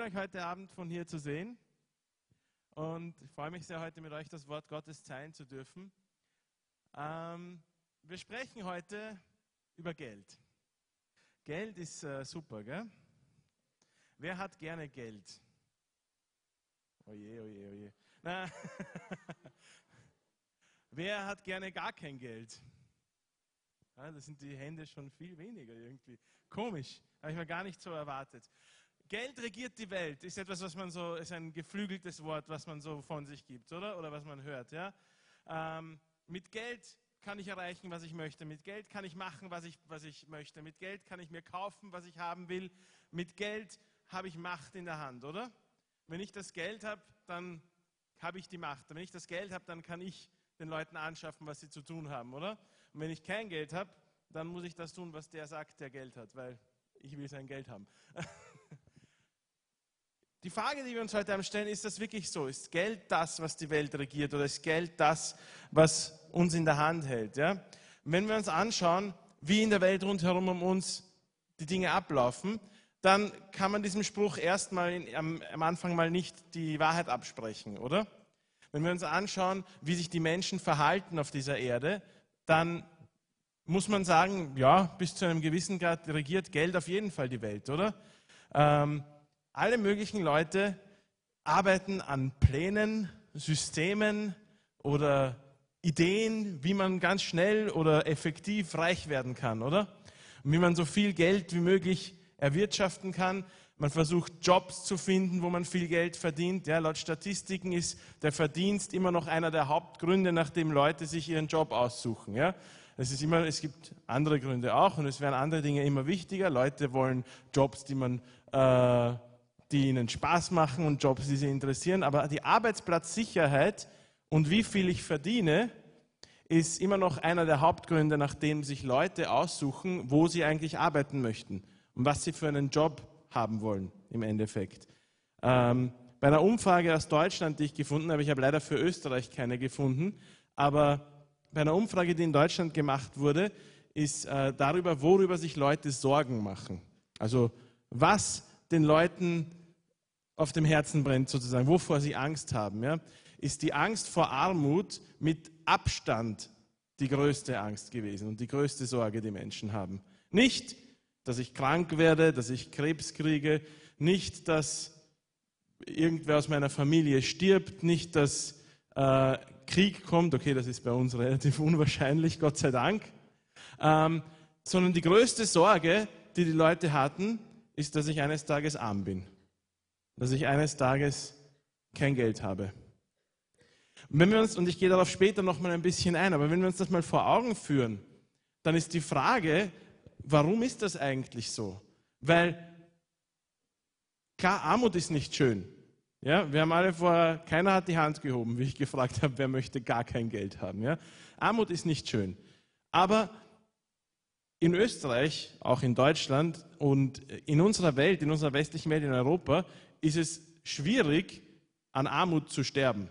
euch heute Abend von hier zu sehen und ich freue mich sehr, heute mit euch das Wort Gottes teilen zu dürfen. Wir sprechen heute über Geld. Geld ist super, gell? Wer hat gerne Geld? Oje, oje, oje. Na, wer hat gerne gar kein Geld? Ja, da sind die Hände schon viel weniger irgendwie. Komisch, habe ich mir gar nicht so erwartet. Geld regiert die Welt, ist etwas, was man so, ist ein geflügeltes Wort, was man so von sich gibt, oder? Oder was man hört, ja? Mit Geld kann ich erreichen, was ich möchte. Mit Geld kann ich machen, was ich möchte. Mit Geld kann ich mir kaufen, was ich haben will. Mit Geld habe ich Macht in der Hand, oder? Wenn ich das Geld habe, dann habe ich die Macht. Wenn ich das Geld habe, dann kann ich den Leuten anschaffen, was sie zu tun haben, oder? Und wenn ich kein Geld habe, dann muss ich das tun, was der sagt, der Geld hat, weil ich will sein Geld haben. Die Frage, die wir uns heute stellen, ist das wirklich so? Ist Geld das, was die Welt regiert, oder ist Geld das, was uns in der Hand hält? Ja? Wenn wir uns anschauen, wie in der Welt rundherum um uns die Dinge ablaufen, dann kann man diesem Spruch erstmal am Anfang mal nicht die Wahrheit absprechen, oder? Wenn wir uns anschauen, wie sich die Menschen verhalten auf dieser Erde, dann muss man sagen, ja, bis zu einem gewissen Grad regiert Geld auf jeden Fall die Welt, oder? Alle möglichen Leute arbeiten an Plänen, Systemen oder Ideen, wie man ganz schnell oder effektiv reich werden kann, oder? Und wie man so viel Geld wie möglich erwirtschaften kann. Man versucht Jobs zu finden, wo man viel Geld verdient. Ja, laut Statistiken ist der Verdienst immer noch einer der Hauptgründe, nachdem Leute sich ihren Job aussuchen. Ja. Es gibt andere Gründe auch und es werden andere Dinge immer wichtiger. Leute wollen Jobs, die ihnen Spaß machen und Jobs, die sie interessieren. Aber die Arbeitsplatzsicherheit und wie viel ich verdiene, ist immer noch einer der Hauptgründe, nachdem sich Leute aussuchen, wo sie eigentlich arbeiten möchten und was sie für einen Job haben wollen im Endeffekt. Bei einer Umfrage aus Deutschland, die ich gefunden habe, ich habe leider für Österreich keine gefunden, aber bei einer Umfrage, die in Deutschland gemacht wurde, ist darüber, worüber sich Leute Sorgen machen. Also was den Leuten auf dem Herzen brennt sozusagen, wovor sie Angst haben, ja, ist die Angst vor Armut mit Abstand die größte Angst gewesen und die größte Sorge, die Menschen haben. Nicht, dass ich krank werde, dass ich Krebs kriege, nicht, dass irgendwer aus meiner Familie stirbt, nicht, dass Krieg kommt, okay, das ist bei uns relativ unwahrscheinlich, Gott sei Dank, sondern die größte Sorge, die die Leute hatten, ist, dass ich eines Tages arm bin, dass ich eines Tages kein Geld habe. Und ich gehe darauf später noch mal ein bisschen ein, aber wenn wir uns das mal vor Augen führen, dann ist die Frage, warum ist das eigentlich so? Weil, klar, Armut ist nicht schön. Ja, wir haben alle keiner hat die Hand gehoben, wie ich gefragt habe, wer möchte gar kein Geld haben. Ja? Armut ist nicht schön. Aber in Österreich, auch in Deutschland und in unserer Welt, in unserer westlichen Welt, in Europa, ist es schwierig, an Armut zu sterben.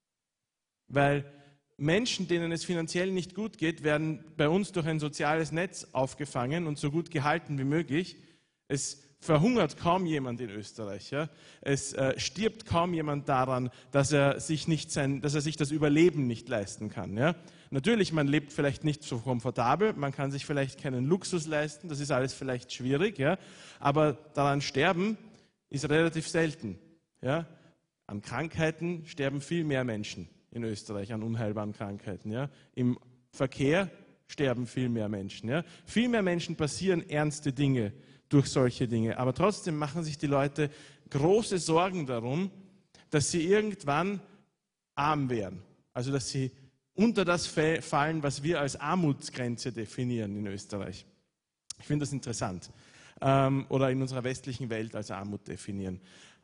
Weil Menschen, denen es finanziell nicht gut geht, werden bei uns durch ein soziales Netz aufgefangen und so gut gehalten wie möglich. Es verhungert kaum jemand in Österreich. Ja? Es stirbt kaum jemand daran, dass er sich das Überleben nicht leisten kann. Ja? Natürlich, man lebt vielleicht nicht so komfortabel, man kann sich vielleicht keinen Luxus leisten, das ist alles vielleicht schwierig, ja? Aber daran sterben ist relativ selten. Ja? An Krankheiten sterben viel mehr Menschen in Österreich, an unheilbaren Krankheiten. Ja? Im Verkehr sterben viel mehr Menschen. Ja? Viel mehr Menschen passieren ernste Dinge durch solche Dinge. Aber trotzdem machen sich die Leute große Sorgen darum, dass sie irgendwann arm werden. Also dass sie unter das fallen, was wir als Armutsgrenze definieren in Österreich. Ich finde das interessant. Oder in unserer westlichen Welt als Armut definieren.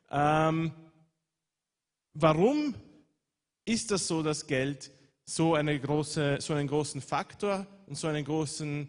Warum ist das so, dass Geld so einen großen Faktor und so einen großen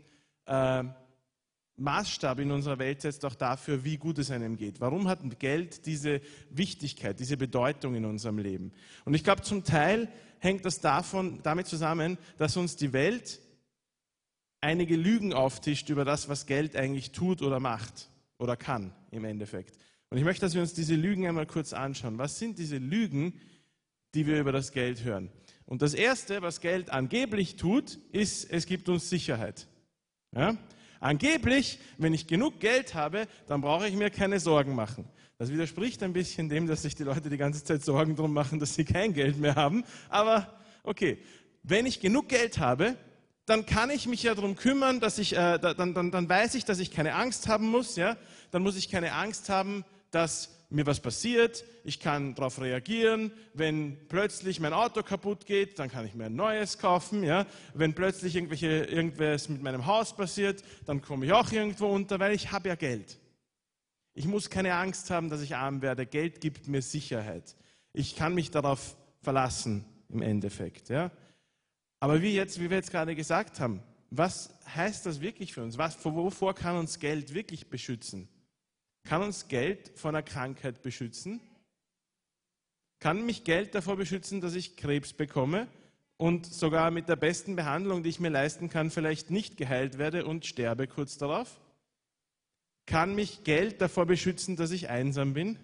Maßstab in unserer Welt setzt, auch dafür, wie gut es einem geht? Warum hat Geld diese Wichtigkeit, diese Bedeutung in unserem Leben? Und ich glaube, zum Teil hängt das damit zusammen, dass uns die Welt einige Lügen auftischt über das, was Geld eigentlich tut oder macht oder kann im Endeffekt. Und ich möchte, dass wir uns diese Lügen einmal kurz anschauen. Was sind diese Lügen, die wir über das Geld hören? Und das Erste, was Geld angeblich tut, ist, es gibt uns Sicherheit. Ja? Angeblich, wenn ich genug Geld habe, dann brauche ich mir keine Sorgen machen. Das widerspricht ein bisschen dem, dass sich die Leute die ganze Zeit Sorgen darum machen, dass sie kein Geld mehr haben. Aber okay, wenn ich genug Geld habe, dann kann ich mich ja darum kümmern, dass dann weiß ich, dass ich keine Angst haben muss. Ja? Dann muss ich keine Angst haben, dass mir was passiert. Ich kann darauf reagieren. Wenn plötzlich mein Auto kaputt geht, dann kann ich mir ein neues kaufen. Ja? Wenn plötzlich irgendwas mit meinem Haus passiert, dann komme ich auch irgendwo unter, weil ich habe ja Geld. Ich muss keine Angst haben, dass ich arm werde. Geld gibt mir Sicherheit. Ich kann mich darauf verlassen im Endeffekt. Ja? Aber wie wir jetzt gerade gesagt haben, was heißt das wirklich für uns? Wovor kann uns Geld wirklich beschützen? Kann uns Geld vor einer Krankheit beschützen? Kann mich Geld davor beschützen, dass ich Krebs bekomme und sogar mit der besten Behandlung, die ich mir leisten kann, vielleicht nicht geheilt werde und sterbe kurz darauf? Kann mich Geld davor beschützen, dass ich einsam bin?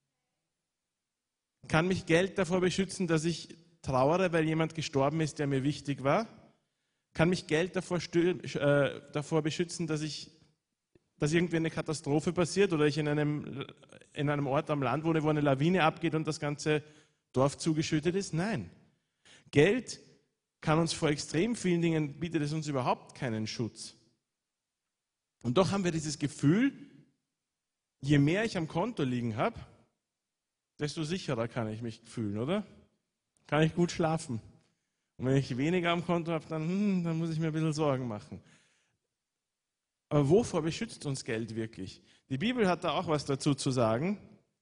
Kann mich Geld davor beschützen, dass ich trauere, weil jemand gestorben ist, der mir wichtig war? Kann mich Geld davor beschützen, dass irgendwie eine Katastrophe passiert oder ich in einem Ort am Land wohne, wo eine Lawine abgeht und das ganze Dorf zugeschüttet ist? Nein. Geld kann uns vor extrem vielen Dingen, bietet es uns überhaupt keinen Schutz. Und doch haben wir dieses Gefühl, je mehr ich am Konto liegen habe, desto sicherer kann ich mich fühlen, oder? Kann ich gut schlafen. Und wenn ich weniger am Konto habe, dann muss ich mir ein bisschen Sorgen machen. Aber wovor beschützt uns Geld wirklich? Die Bibel hat da auch was dazu zu sagen.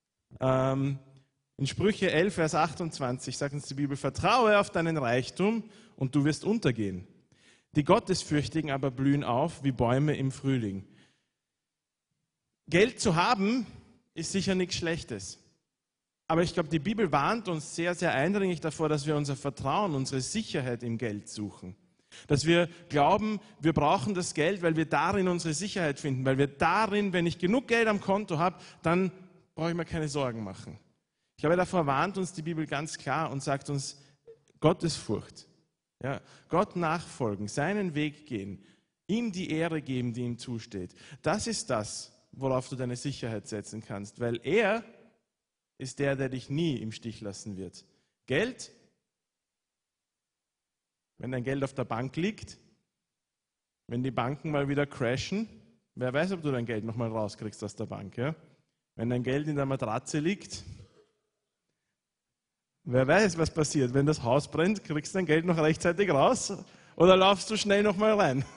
In Sprüche 11, Vers 28 sagt uns die Bibel, vertraue auf deinen Reichtum und du wirst untergehen. Die Gottesfürchtigen aber blühen auf wie Bäume im Frühling. Geld zu haben ist sicher nichts Schlechtes. Aber ich glaube, die Bibel warnt uns sehr, sehr eindringlich davor, dass wir unser Vertrauen, unsere Sicherheit im Geld suchen. Dass wir glauben, wir brauchen das Geld, weil wir darin unsere Sicherheit finden. Weil wir darin, wenn ich genug Geld am Konto habe, dann brauche ich mir keine Sorgen machen. Ich glaube, davor warnt uns die Bibel ganz klar und sagt uns, Gottesfurcht. Ja, Gott nachfolgen, seinen Weg gehen, ihm die Ehre geben, die ihm zusteht. Das ist das, worauf du deine Sicherheit setzen kannst, weil er ist der dich nie im Stich lassen wird. Geld, wenn dein Geld auf der Bank liegt, wenn die Banken mal wieder crashen, wer weiß, ob du dein Geld nochmal rauskriegst aus der Bank. Ja? Wenn dein Geld in der Matratze liegt, wer weiß, was passiert. Wenn das Haus brennt, kriegst du dein Geld noch rechtzeitig raus oder laufst du schnell nochmal rein.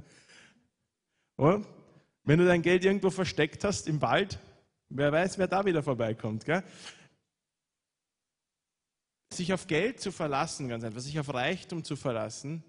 Und wenn du dein Geld irgendwo versteckt hast im Wald, wer weiß, wer da wieder vorbeikommt. Gell? Sich auf Geld zu verlassen, ganz einfach, sich auf Reichtum zu verlassen,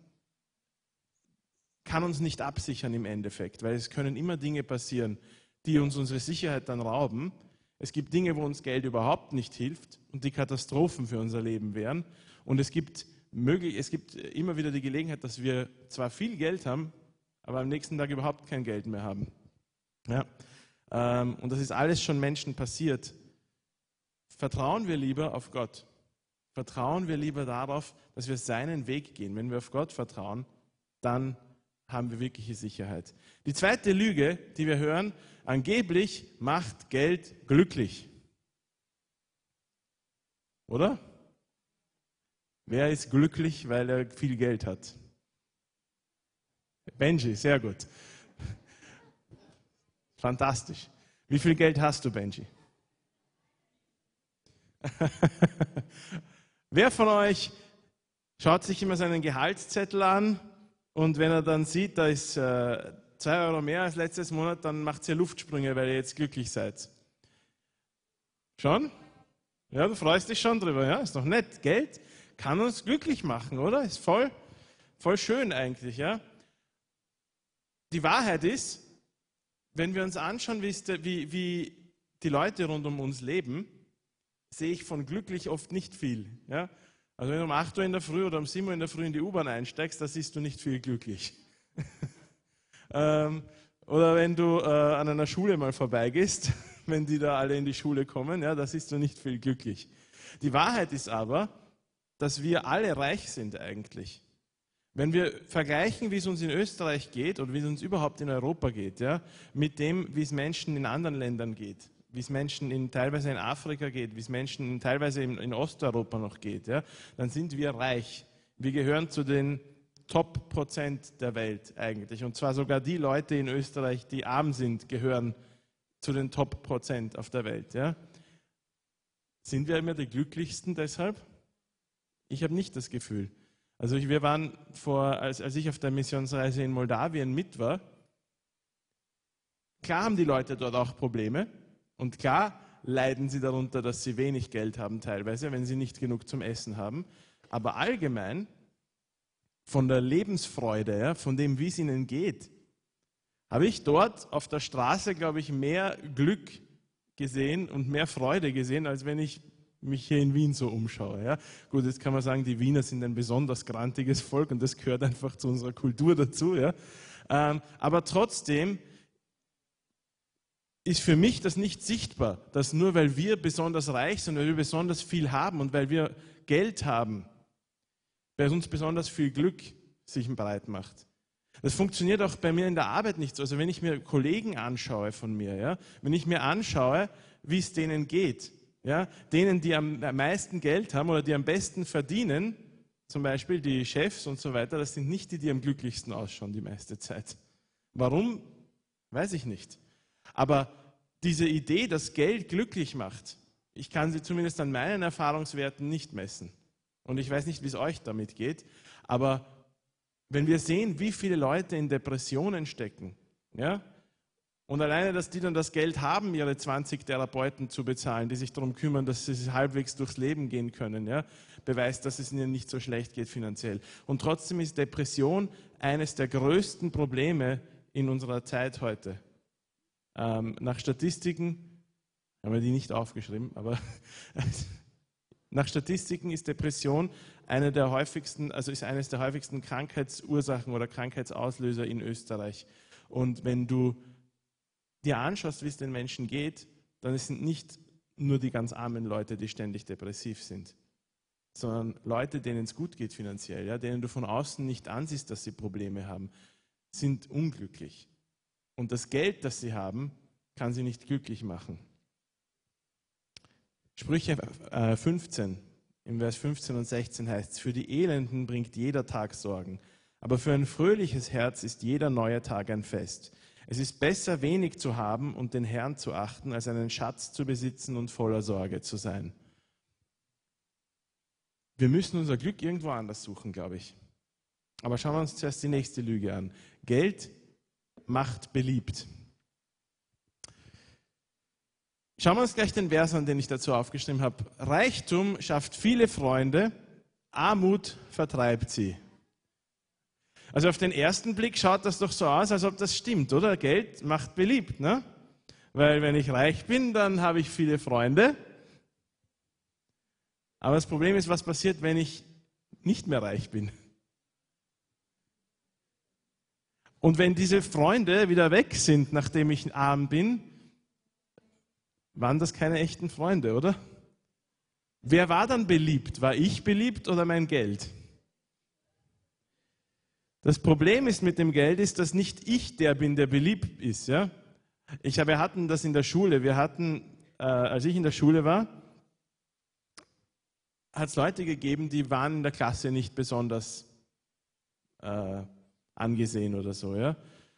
kann uns nicht absichern im Endeffekt, weil es können immer Dinge passieren, die uns unsere Sicherheit dann rauben. Es gibt Dinge, wo uns Geld überhaupt nicht hilft und die Katastrophen für unser Leben wären. Und es gibt immer wieder die Gelegenheit, dass wir zwar viel Geld haben, aber am nächsten Tag überhaupt kein Geld mehr haben. Ja. Und das ist alles schon Menschen passiert. Vertrauen wir lieber auf Gott. Vertrauen wir lieber darauf, dass wir seinen Weg gehen. Wenn wir auf Gott vertrauen, dann haben wir wirkliche Sicherheit. Die zweite Lüge, die wir hören, angeblich macht Geld glücklich. Oder? Wer ist glücklich, weil er viel Geld hat? Benji, sehr gut. Fantastisch. Wie viel Geld hast du, Benji? Wer von euch schaut sich immer seinen Gehaltszettel an und wenn er dann sieht, da ist 2 Euro mehr als letztes Monat, dann macht ihr Luftsprünge, weil ihr jetzt glücklich seid? Schon? Ja, du freust dich schon drüber, ja? Ist doch nett. Geld kann uns glücklich machen, oder? Ist voll schön eigentlich, ja? Die Wahrheit ist, wenn wir uns anschauen, wie die Leute rund um uns leben, sehe ich von glücklich oft nicht viel. Ja? Also wenn du um 8 Uhr in der Früh oder um 7 Uhr in der Früh in die U-Bahn einsteigst, da siehst du nicht viel glücklich. Oder wenn du an einer Schule mal vorbeigehst, wenn die da alle in die Schule kommen. Ja, das ist so nicht viel glücklich. Die Wahrheit ist aber, dass wir alle reich sind eigentlich. Wenn wir vergleichen, wie es uns in Österreich geht oder wie es uns überhaupt in Europa geht, ja, mit dem, wie es Menschen in anderen Ländern geht, wie es Menschen teilweise in Afrika geht, wie es Menschen teilweise in Osteuropa noch geht, ja, dann sind wir reich. Wir gehören zu den Top% der Welt eigentlich. Und zwar sogar die Leute in Österreich, die arm sind, gehören zu den Top% auf der Welt. Ja. Sind wir immer die Glücklichsten deshalb? Ich habe nicht das Gefühl. Also wir waren als ich auf der Missionsreise in Moldawien mit war, klar haben die Leute dort auch Probleme und klar leiden sie darunter, dass sie wenig Geld haben teilweise, wenn sie nicht genug zum Essen haben. Aber allgemein von der Lebensfreude, ja, von dem, wie es ihnen geht, habe ich dort auf der Straße, glaube ich, mehr Glück gesehen und mehr Freude gesehen, als wenn ich mich hier in Wien so umschaue. Ja. Gut, jetzt kann man sagen, die Wiener sind ein besonders grantiges Volk und das gehört einfach zu unserer Kultur dazu. Ja. Aber trotzdem ist für mich das nicht sichtbar, dass nur weil wir besonders reich sind, weil wir besonders viel haben und weil wir Geld haben, bei uns besonders viel Glück sich breit macht. Das funktioniert auch bei mir in der Arbeit nicht so. Also wenn ich mir Kollegen anschaue von mir, ja, wenn ich mir anschaue, wie es denen geht, ja, denen, die am meisten Geld haben oder die am besten verdienen, zum Beispiel die Chefs und so weiter, das sind nicht die, die am glücklichsten ausschauen die meiste Zeit. Warum? Weiß ich nicht. Aber diese Idee, dass Geld glücklich macht, ich kann sie zumindest an meinen Erfahrungswerten nicht messen. Und ich weiß nicht, wie es euch damit geht, aber wenn wir sehen, wie viele Leute in Depressionen stecken, ja, und alleine, dass die dann das Geld haben, ihre 20 Therapeuten zu bezahlen, die sich darum kümmern, dass sie halbwegs durchs Leben gehen können, ja, beweist, dass es ihnen nicht so schlecht geht finanziell. Und trotzdem ist Depression eines der größten Probleme in unserer Zeit heute. Nach Statistiken, haben wir die nicht aufgeschrieben, aber nach Statistiken ist Depression eine der häufigsten, also ist eines der häufigsten Krankheitsursachen oder Krankheitsauslöser in Österreich. Und wenn du dir anschaust, wie es den Menschen geht, dann sind nicht nur die ganz armen Leute, die ständig depressiv sind, sondern Leute, denen es gut geht finanziell, ja, denen du von außen nicht ansiehst, dass sie Probleme haben, sind unglücklich. Und das Geld, das sie haben, kann sie nicht glücklich machen. Sprüche 15, im Vers 15 und 16 heißt es, für die Elenden bringt jeder Tag Sorgen, aber für ein fröhliches Herz ist jeder neue Tag ein Fest. Es ist besser, wenig zu haben und den Herrn zu achten, als einen Schatz zu besitzen und voller Sorge zu sein. Wir müssen unser Glück irgendwo anders suchen, glaube ich. Aber schauen wir uns zuerst die nächste Lüge an. Geld macht beliebt. Schauen wir uns gleich den Vers an, den ich dazu aufgeschrieben habe. Reichtum schafft viele Freunde, Armut vertreibt sie. Also auf den ersten Blick schaut das doch so aus, als ob das stimmt, oder? Geld macht beliebt, ne? Weil wenn ich reich bin, dann habe ich viele Freunde. Aber das Problem ist, was passiert, wenn ich nicht mehr reich bin? Und wenn diese Freunde wieder weg sind, nachdem ich arm bin, waren das keine echten Freunde, oder? Wer war dann beliebt? War ich beliebt oder mein Geld? Das Problem ist mit dem Geld, ist, dass nicht ich der bin, der beliebt ist. Ja? Wir hatten das in der Schule. Als ich in der Schule war, hat es Leute gegeben, die waren in der Klasse nicht besonders angesehen oder so. Ja?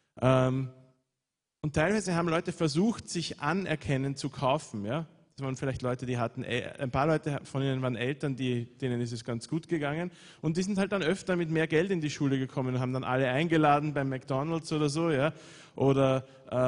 Und teilweise haben Leute versucht, sich Anerkennen zu kaufen. Ja? Das waren vielleicht Leute, ein paar Leute von ihnen waren Eltern, denen ist es ganz gut gegangen. Und die sind halt dann öfter mit mehr Geld in die Schule gekommen und haben dann alle eingeladen beim McDonald's oder so. Ja? Oder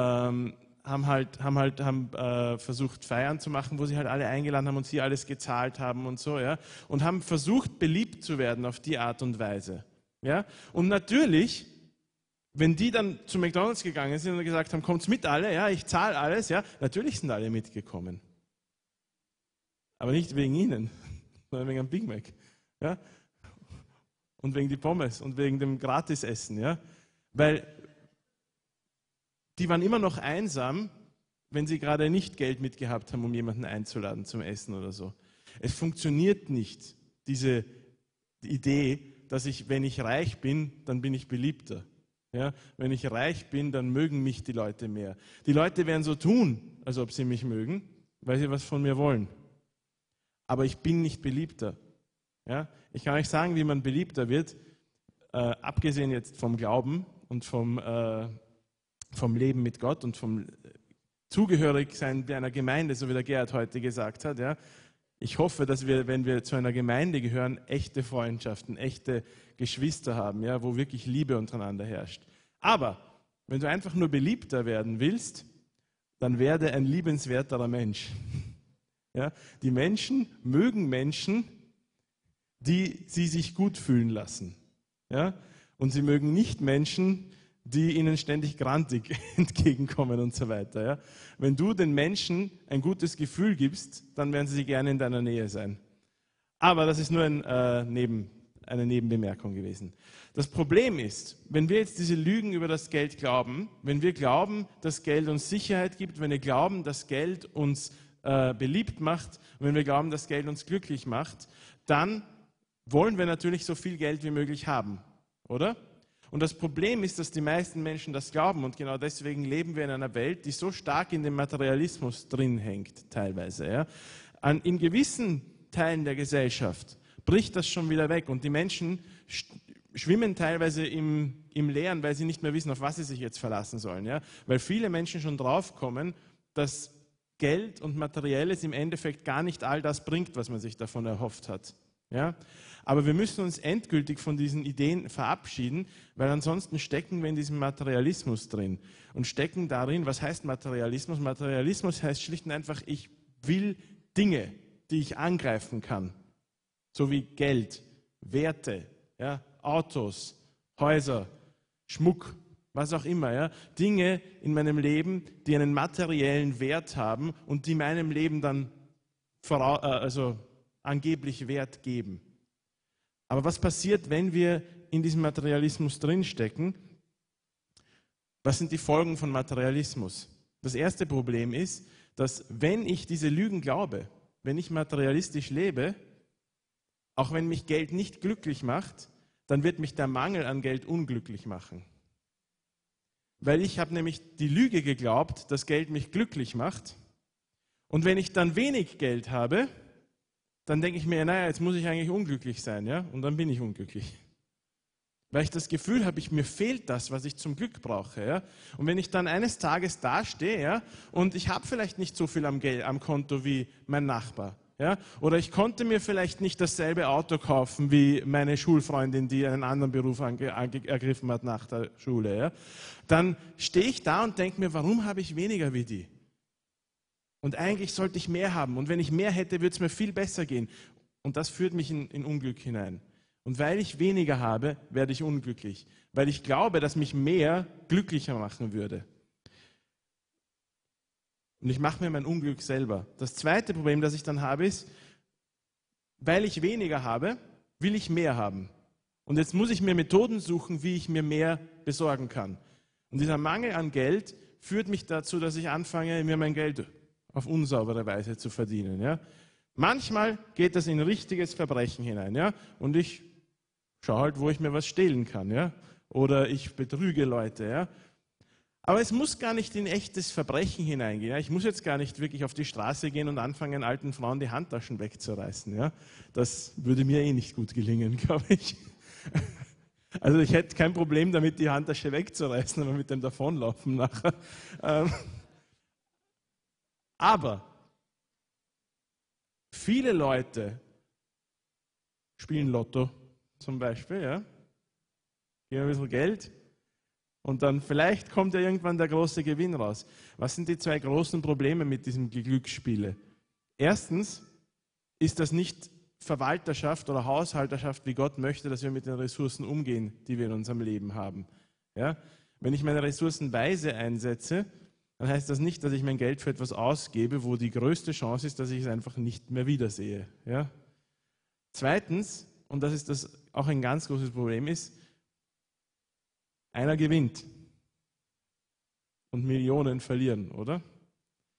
haben versucht, Feiern zu machen, wo sie halt alle eingeladen haben und sie alles gezahlt haben und so. Ja? Und haben versucht, beliebt zu werden auf die Art und Weise. Ja? Und natürlich, wenn die dann zu McDonald's gegangen sind und gesagt haben, kommt's mit alle, ja, ich zahle alles, ja, natürlich sind alle mitgekommen. Aber nicht wegen ihnen, sondern wegen dem Big Mac. Ja? Und wegen die Pommes und wegen dem Gratisessen. Ja? Weil die waren immer noch einsam, wenn sie gerade nicht Geld mitgehabt haben, um jemanden einzuladen zum Essen oder so. Es funktioniert nicht, diese Idee, dass wenn ich reich bin, dann bin ich beliebter. Ja? Wenn ich reich bin, dann mögen mich die Leute mehr. Die Leute werden so tun, als ob sie mich mögen, weil sie was von mir wollen. Aber ich bin nicht beliebter. Ja? Ich kann euch sagen, wie man beliebter wird, abgesehen jetzt vom Glauben und vom Leben mit Gott und vom Zugehörigsein einer Gemeinde, so wie der Gerhard heute gesagt hat. Ja? Ich hoffe, dass wir, wenn wir zu einer Gemeinde gehören, echte Freundschaften, echte Geschwister haben, ja, wo wirklich Liebe untereinander herrscht. Aber wenn du einfach nur beliebter werden willst, dann werde ein liebenswerterer Mensch. Ja? Die Menschen mögen Menschen, die sie sich gut fühlen lassen. Ja? Und sie mögen nicht Menschen, die ihnen ständig grantig entgegenkommen und so weiter. Ja? Wenn du den Menschen ein gutes Gefühl gibst, dann werden sie gerne in deiner Nähe sein. Aber das ist nur eine Nebenbemerkung gewesen. Das Problem ist, wenn wir jetzt diese Lügen über das Geld glauben, wenn wir glauben, dass Geld uns Sicherheit gibt, wenn wir glauben, dass Geld uns beliebt macht, wenn wir glauben, dass Geld uns glücklich macht, dann wollen wir natürlich so viel Geld wie möglich haben, oder? Und das Problem ist, dass die meisten Menschen das glauben und genau deswegen leben wir in einer Welt, die so stark in dem Materialismus drin hängt, teilweise. Ja. In gewissen Teilen der Gesellschaft bricht das schon wieder weg und die Menschen schwimmen teilweise im Leeren, weil sie nicht mehr wissen, auf was sie sich jetzt verlassen sollen. Ja. Weil viele Menschen schon draufkommen, dass Geld und Materielles im Endeffekt gar nicht all das bringt, was man sich davon erhofft hat. Ja? Aber wir müssen uns endgültig von diesen Ideen verabschieden, weil ansonsten stecken wir in diesem Materialismus drin und stecken darin, was heißt Materialismus? Materialismus heißt schlicht und einfach, ich will Dinge, die ich angreifen kann, so wie Geld, Werte, ja? Autos, Häuser, Schmuck, was auch immer, ja? Dinge in meinem Leben, die einen materiellen Wert haben und die meinem Leben dann angeblich Wert geben. Aber was passiert, wenn wir in diesem Materialismus drinstecken? Was sind die Folgen von Materialismus? Das erste Problem ist, dass wenn ich diese Lügen glaube, wenn ich materialistisch lebe, auch wenn mich Geld nicht glücklich macht, dann wird mich der Mangel an Geld unglücklich machen. Weil ich habe nämlich die Lüge geglaubt, dass Geld mich glücklich macht. Und wenn ich dann wenig Geld habe, dann denke ich mir, naja, jetzt muss ich eigentlich unglücklich sein, ja? Und dann bin ich unglücklich. Weil ich das Gefühl habe, mir fehlt das, was ich zum Glück brauche. Ja? Und wenn ich dann eines Tages dastehe, ja, und ich habe vielleicht nicht so viel am Konto wie mein Nachbar, ja? Oder ich konnte mir vielleicht nicht dasselbe Auto kaufen wie meine Schulfreundin, die einen anderen Beruf ergriffen hat nach der Schule, ja? Dann stehe ich da und denke mir, warum habe ich weniger wie die? Und eigentlich sollte ich mehr haben. Und wenn ich mehr hätte, würde es mir viel besser gehen. Und das führt mich in Unglück hinein. Und weil ich weniger habe, werde ich unglücklich. Weil ich glaube, dass mich mehr glücklicher machen würde. Und ich mache mir mein Unglück selber. Das zweite Problem, das ich dann habe, ist, weil ich weniger habe, will ich mehr haben. Und jetzt muss ich mir Methoden suchen, wie ich mir mehr besorgen kann. Und dieser Mangel an Geld führt mich dazu, dass ich anfange, mir mein Geld auf unsaubere Weise zu verdienen. Ja? Manchmal geht das in richtiges Verbrechen hinein. Ja? Und ich schaue halt, wo ich mir was stehlen kann. Ja? Oder ich betrüge Leute. Ja? Aber es muss gar nicht in echtes Verbrechen hineingehen. Ja? Ich muss jetzt gar nicht wirklich auf die Straße gehen und anfangen, alten Frauen die Handtaschen wegzureißen. Ja? Das würde mir eh nicht gut gelingen, glaube ich. Also ich hätte kein Problem damit, die Handtasche wegzureißen, aber mit dem Davonlaufen nachher. Aber viele Leute spielen Lotto zum Beispiel, ja, geben ein bisschen Geld und dann vielleicht kommt ja irgendwann der große Gewinn raus. Was sind die zwei großen Probleme mit diesem Glücksspiele? Erstens ist das nicht Verwalterschaft oder Haushalterschaft, wie Gott möchte, dass wir mit den Ressourcen umgehen, die wir in unserem Leben haben. Ja? Wenn ich meine Ressourcen weise einsetze, dann heißt das nicht, dass ich mein Geld für etwas ausgebe, wo die größte Chance ist, dass ich es einfach nicht mehr wiedersehe. Ja? Zweitens, und das ist auch ein ganz großes Problem, ist, einer gewinnt und Millionen verlieren, oder?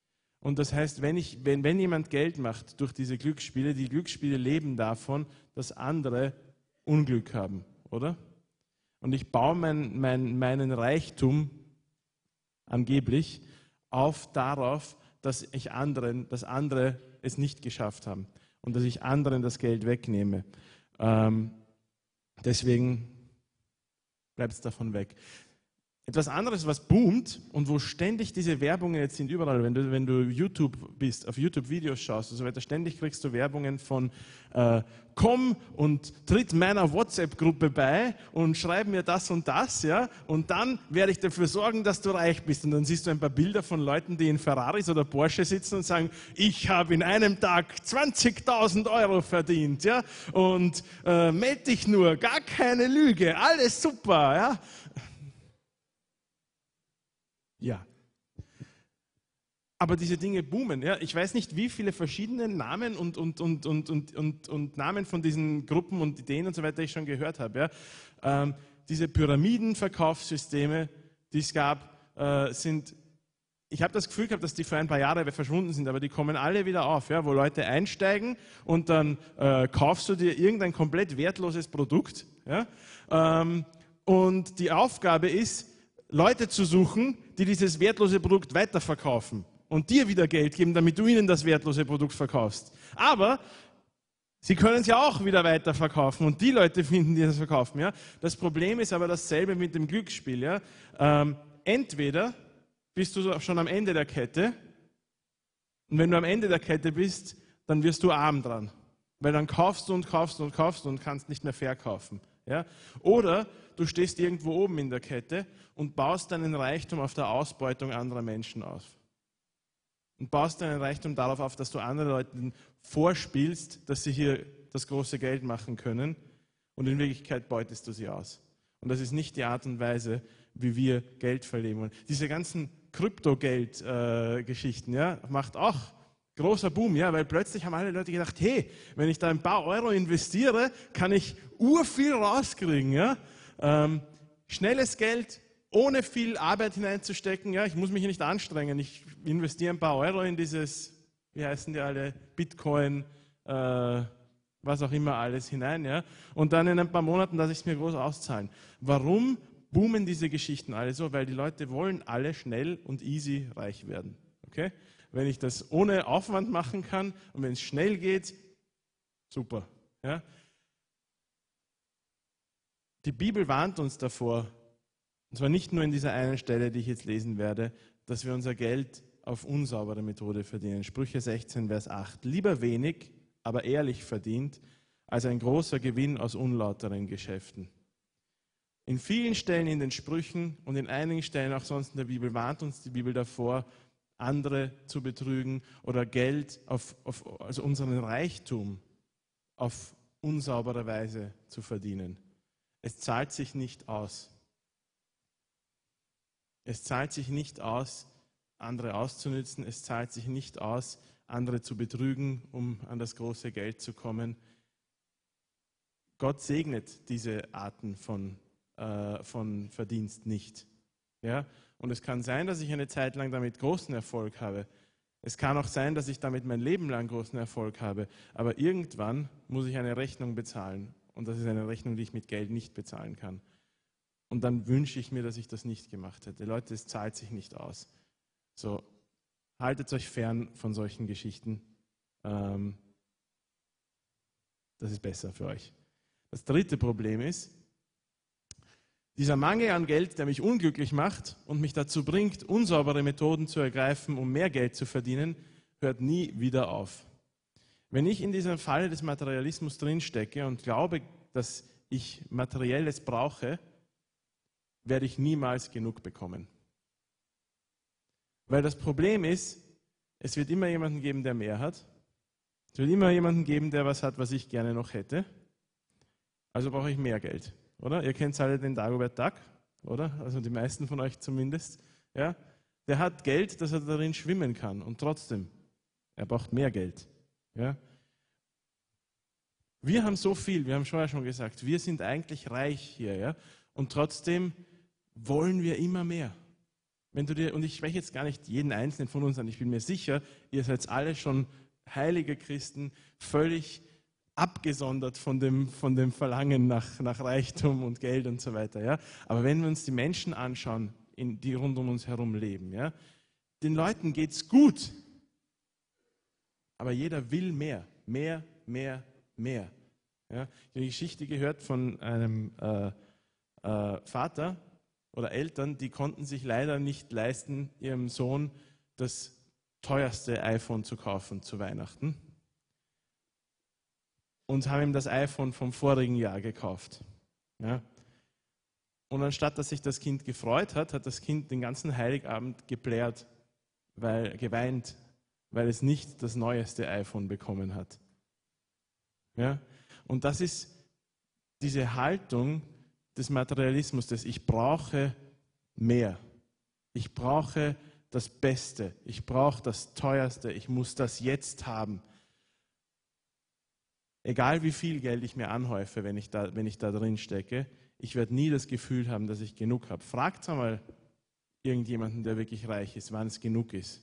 Und das heißt, wenn jemand Geld macht durch diese Glücksspiele, die Glücksspiele leben davon, dass andere Unglück haben, oder? Und ich baue meinen Reichtum angeblich darauf, dass andere es nicht geschafft haben und dass ich anderen das Geld wegnehme. Deswegen bleibt es davon weg. Etwas anderes, was boomt und wo ständig diese Werbungen jetzt sind, überall, wenn du YouTube bist, auf YouTube Videos schaust und so weiter, ständig kriegst du Werbungen von komm und tritt meiner WhatsApp-Gruppe bei und schreib mir das und das, ja, und dann werde ich dafür sorgen, dass du reich bist. Und dann siehst du ein paar Bilder von Leuten, die in Ferraris oder Porsche sitzen und sagen, ich habe in einem Tag 20.000 Euro verdient, ja, und melde dich nur, gar keine Lüge, alles super, ja. Ja. Aber diese Dinge boomen. Ja? Ich weiß nicht, wie viele verschiedene Namen und Namen von diesen Gruppen und Ideen und so weiter ich schon gehört habe. Ja? Diese Pyramidenverkaufssysteme, die es gab, sind, ich habe das Gefühl gehabt, dass die für ein paar Jahre verschwunden sind, aber die kommen alle wieder auf, ja? Wo Leute einsteigen und dann kaufst du dir irgendein komplett wertloses Produkt. Ja? Und die Aufgabe ist, Leute zu suchen, die dieses wertlose Produkt weiterverkaufen und dir wieder Geld geben, damit du ihnen das wertlose Produkt verkaufst. Aber sie können es ja auch wieder weiterverkaufen und die Leute finden, die das verkaufen. Ja? Das Problem ist aber dasselbe mit dem Glücksspiel. Ja? Entweder bist du schon am Ende der Kette und wenn du am Ende der Kette bist, dann wirst du arm dran, weil dann kaufst du und kaufst und kaufst und kannst nicht mehr verkaufen. Ja? Oder du stehst irgendwo oben in der Kette und baust deinen Reichtum auf der Ausbeutung anderer Menschen auf. Und baust deinen Reichtum darauf auf, dass du anderen Leuten vorspielst, dass sie hier das große Geld machen können und in Wirklichkeit beutest du sie aus. Und das ist nicht die Art und Weise, wie wir Geld verleben wollen. Diese ganzen Kryptogeld-Geschichten, ja, macht auch großer Boom, ja, weil plötzlich haben alle Leute gedacht, hey, wenn ich da ein paar Euro investiere, kann ich urviel rauskriegen, ja. Schnelles Geld, ohne viel Arbeit hineinzustecken, ja, ich muss mich nicht anstrengen, ich investiere ein paar Euro in dieses, wie heißen die alle, Bitcoin, was auch immer alles hinein, ja, und dann in ein paar Monaten lasse ich es mir groß auszahlen. Warum boomen diese Geschichten alle so? Weil die Leute wollen alle schnell und easy reich werden, okay? Wenn ich das ohne Aufwand machen kann und wenn es schnell geht, super. Ja? Die Bibel warnt uns davor, und zwar nicht nur in dieser einen Stelle, die ich jetzt lesen werde, dass wir unser Geld auf unsaubere Methode verdienen. Sprüche 16, Vers 8. Lieber wenig, aber ehrlich verdient, als ein großer Gewinn aus unlauteren Geschäften. In vielen Stellen in den Sprüchen und in einigen Stellen auch sonst in der Bibel warnt uns die Bibel davor, andere zu betrügen oder Geld also unseren Reichtum auf unsaubere Weise zu verdienen. Es zahlt sich nicht aus. Es zahlt sich nicht aus, andere auszunützen. Es zahlt sich nicht aus, andere zu betrügen, um an das große Geld zu kommen. Gott segnet diese Arten von Verdienst nicht. Ja? Und es kann sein, dass ich eine Zeit lang damit großen Erfolg habe. Es kann auch sein, dass ich damit mein Leben lang großen Erfolg habe. Aber irgendwann muss ich eine Rechnung bezahlen. Und das ist eine Rechnung, die ich mit Geld nicht bezahlen kann. Und dann wünsche ich mir, dass ich das nicht gemacht hätte. Leute, es zahlt sich nicht aus. So, haltet euch fern von solchen Geschichten. Das ist besser für euch. Das dritte Problem ist, dieser Mangel an Geld, der mich unglücklich macht und mich dazu bringt, unsaubere Methoden zu ergreifen, um mehr Geld zu verdienen, hört nie wieder auf. Wenn ich in dieser Falle des Materialismus drinstecke und glaube, dass ich Materielles brauche, werde ich niemals genug bekommen. Weil das Problem ist, es wird immer jemanden geben, der mehr hat. Es wird immer jemanden geben, der was hat, was ich gerne noch hätte. Also brauche ich mehr Geld. Oder? Ihr kennt alle den Dagobert Duck, oder? Also die meisten von euch zumindest. Ja? Der hat Geld, dass er darin schwimmen kann. Und trotzdem, er braucht mehr Geld. Ja? Wir haben so viel, wir haben vorher schon gesagt, wir sind eigentlich reich hier. Ja? Und trotzdem wollen wir immer mehr. Und ich spreche jetzt gar nicht jeden Einzelnen von uns an, ich bin mir sicher, ihr seid alle schon heilige Christen, völlig abgesondert von dem Verlangen nach Reichtum und Geld und so weiter. Ja? Aber wenn wir uns die Menschen anschauen, die rund um uns herum leben, ja, den Leuten geht es gut, aber jeder will mehr, mehr, mehr, mehr. Ja? Ich habe eine Geschichte gehört von einem Vater oder Eltern, die konnten sich leider nicht leisten, ihrem Sohn das teuerste iPhone zu kaufen zu Weihnachten und haben ihm das iPhone vom vorigen Jahr gekauft. Ja? Und anstatt dass sich das Kind gefreut hat, hat das Kind den ganzen Heiligabend geweint, weil es nicht das neueste iPhone bekommen hat. Ja? Und das ist diese Haltung des Materialismus, dass ich brauche mehr. Ich brauche das Beste. Ich brauche das Teuerste. Ich muss das jetzt haben. Egal wie viel Geld ich mir anhäufe, wenn ich da drin stecke, ich werde nie das Gefühl haben, dass ich genug habe. Fragt einmal irgendjemanden, der wirklich reich ist, wann es genug ist.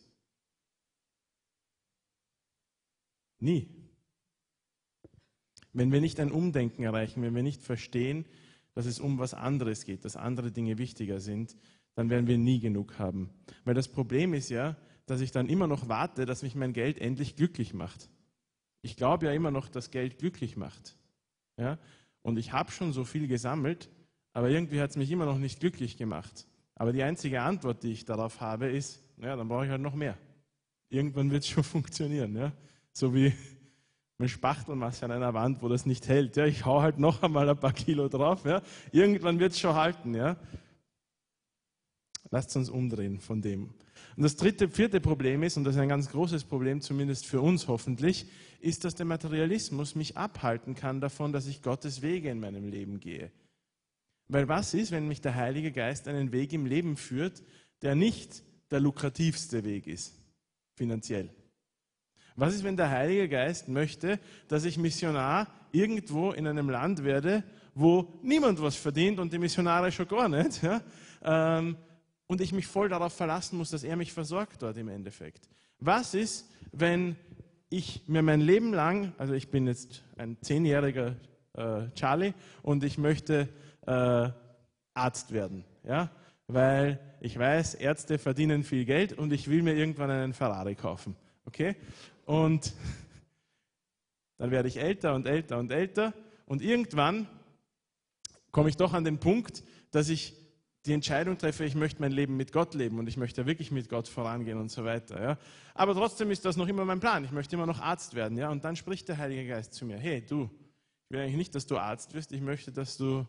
Nie. Wenn wir nicht ein Umdenken erreichen, wenn wir nicht verstehen, dass es um was anderes geht, dass andere Dinge wichtiger sind, dann werden wir nie genug haben. Weil das Problem ist ja, dass ich dann immer noch warte, dass mich mein Geld endlich glücklich macht. Ich glaube ja immer noch, dass Geld glücklich macht. Ja? Und ich habe schon so viel gesammelt, aber irgendwie hat es mich immer noch nicht glücklich gemacht. Aber die einzige Antwort, die ich darauf habe, ist, ja, dann brauche ich halt noch mehr. Irgendwann wird es schon funktionieren. Ja? So wie ein Spachtelmasse an einer Wand, wo das nicht hält. Ja? Ich hau halt noch einmal ein paar Kilo drauf. Ja? Irgendwann wird es schon halten. Ja? Lasst uns umdrehen von dem. Und das vierte Problem ist, und das ist ein ganz großes Problem, zumindest für uns hoffentlich, ist, dass der Materialismus mich abhalten kann davon, dass ich Gottes Wege in meinem Leben gehe. Weil was ist, wenn mich der Heilige Geist einen Weg im Leben führt, der nicht der lukrativste Weg ist, finanziell? Was ist, wenn der Heilige Geist möchte, dass ich Missionar irgendwo in einem Land werde, wo niemand was verdient und die Missionare schon gar nicht, ja? Und ich mich voll darauf verlassen muss, dass er mich versorgt dort im Endeffekt? Was ist, wenn ich mir mein Leben lang, also ich bin jetzt ein 10-jähriger Charlie und ich möchte Arzt werden, ja? Weil ich weiß, Ärzte verdienen viel Geld und ich will mir irgendwann einen Ferrari kaufen, okay? Und dann werde ich älter und älter und älter und irgendwann komme ich doch an den Punkt, dass ich die Entscheidung treffe, ich möchte mein Leben mit Gott leben und ich möchte wirklich mit Gott vorangehen und so weiter. Ja. Aber trotzdem ist das noch immer mein Plan. Ich möchte immer noch Arzt werden. Ja. Und dann spricht der Heilige Geist zu mir: Hey, du, ich will eigentlich nicht, dass du Arzt wirst, ich möchte, dass du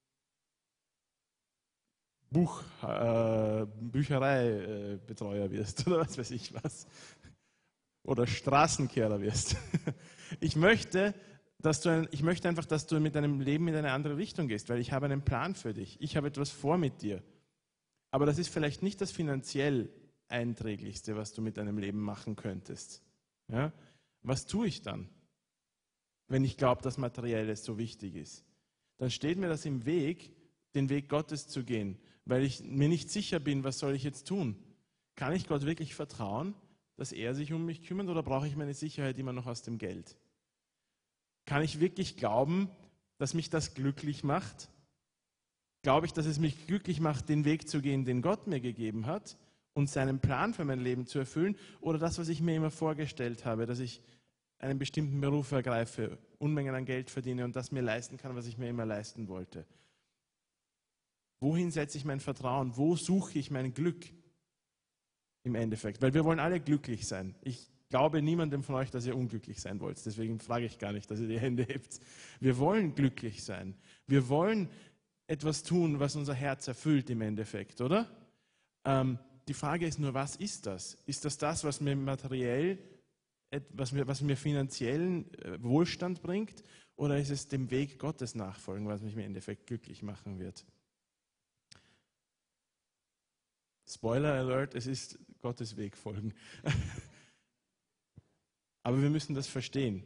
Büchereibetreuer wirst oder was weiß ich was. Oder Straßenkehrer wirst. Ich möchte einfach, dass du mit deinem Leben in eine andere Richtung gehst, weil ich habe einen Plan für dich. Ich habe etwas vor mit dir. Aber das ist vielleicht nicht das finanziell Einträglichste, was du mit deinem Leben machen könntest. Ja? Was tue ich dann, wenn ich glaube, dass Materielles so wichtig ist? Dann steht mir das im Weg, den Weg Gottes zu gehen, weil ich mir nicht sicher bin, was soll ich jetzt tun? Kann ich Gott wirklich vertrauen, dass er sich um mich kümmert, oder brauche ich meine Sicherheit immer noch aus dem Geld? Kann ich wirklich glauben, dass mich das glücklich macht? Glaube ich, dass es mich glücklich macht, den Weg zu gehen, den Gott mir gegeben hat und seinen Plan für mein Leben zu erfüllen? Oder das, was ich mir immer vorgestellt habe, dass ich einen bestimmten Beruf ergreife, Unmengen an Geld verdiene und das mir leisten kann, was ich mir immer leisten wollte? Wohin setze ich mein Vertrauen? Wo suche ich mein Glück im Endeffekt? Weil wir wollen alle glücklich sein. Ich glaube niemandem von euch, dass ihr unglücklich sein wollt. Deswegen frage ich gar nicht, dass ihr die Hände hebt. Wir wollen glücklich sein. Wir wollen etwas tun, was unser Herz erfüllt im Endeffekt, oder? Die Frage ist nur, was ist das? Ist das, was mir materiell, was mir finanziellen Wohlstand bringt? Oder ist es dem Weg Gottes nachfolgen, was mich im Endeffekt glücklich machen wird? Spoiler Alert, es ist Gottes Weg folgen. Aber wir müssen das verstehen.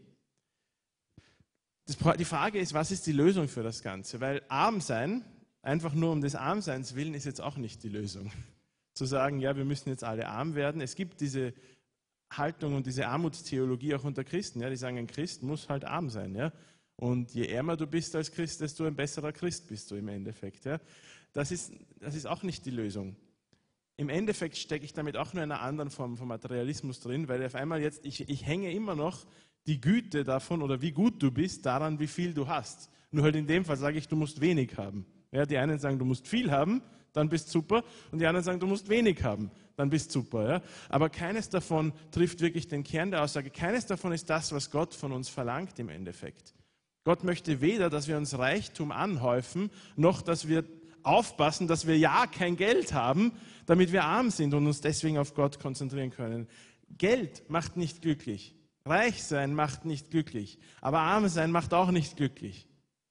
Die Frage ist, was ist die Lösung für das Ganze? Weil arm sein, einfach nur um des Armseins willen, ist jetzt auch nicht die Lösung. zu sagen, ja, wir müssen jetzt alle arm werden. Es gibt diese Haltung und diese Armutstheologie auch unter Christen. Ja, die sagen, ein Christ muss halt arm sein. Ja? Und je ärmer du bist als Christ, desto ein besserer Christ bist du im Endeffekt. Ja? Das ist auch nicht die Lösung. Im Endeffekt stecke ich damit auch nur in einer anderen Form von Materialismus drin, weil auf einmal jetzt, ich hänge immer noch die Güte davon oder wie gut du bist, daran, wie viel du hast. Nur halt in dem Fall sage ich, du musst wenig haben. Ja, die einen sagen, du musst viel haben, dann bist du super, und die anderen sagen, du musst wenig haben, dann bist du super. Ja? Aber keines davon trifft wirklich den Kern der Aussage. Keines davon ist das, was Gott von uns verlangt im Endeffekt. Gott möchte weder, dass wir uns Reichtum anhäufen, noch dass wir aufpassen, dass wir ja kein Geld haben, damit wir arm sind und uns deswegen auf Gott konzentrieren können. Geld macht nicht glücklich. Reich sein macht nicht glücklich. Aber arm sein macht auch nicht glücklich.